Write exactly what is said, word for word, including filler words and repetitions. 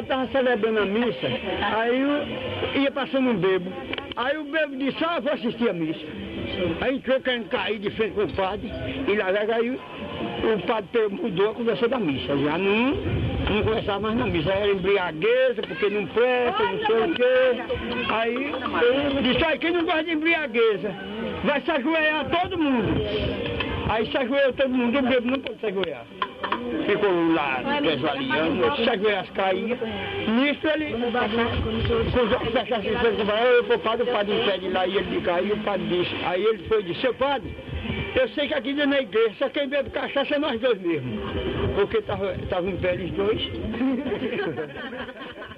padre estava celebrando a missa, aí o, ia passando um bebo. Aí o bebo disse, ah, vou assistir a missa. Aí entrou querendo cair de frente com o padre, e lá aí o padre mudou a conversa da missa. Já não, não conversava mais na missa, era embriagueza, porque não presta, não sei o quê. Aí disse, aí quem não gosta de embriagueza, vai se ajoelhar todo mundo. Aí se ajoelhou todo mundo, o bebo não pode se ajoelhar. Ficou lá, desvaliando, se ajoelhar, caía. Nisso ele fechasse o olhos, eu vou padre, o padre impede lá e ele caiu, e o padre disse. Aí ele foi e disse, seu padre, eu sei que aqui dentro da igreja, só quem bebe cachaça é nós dois mesmo. Porque estavam em pé os dois.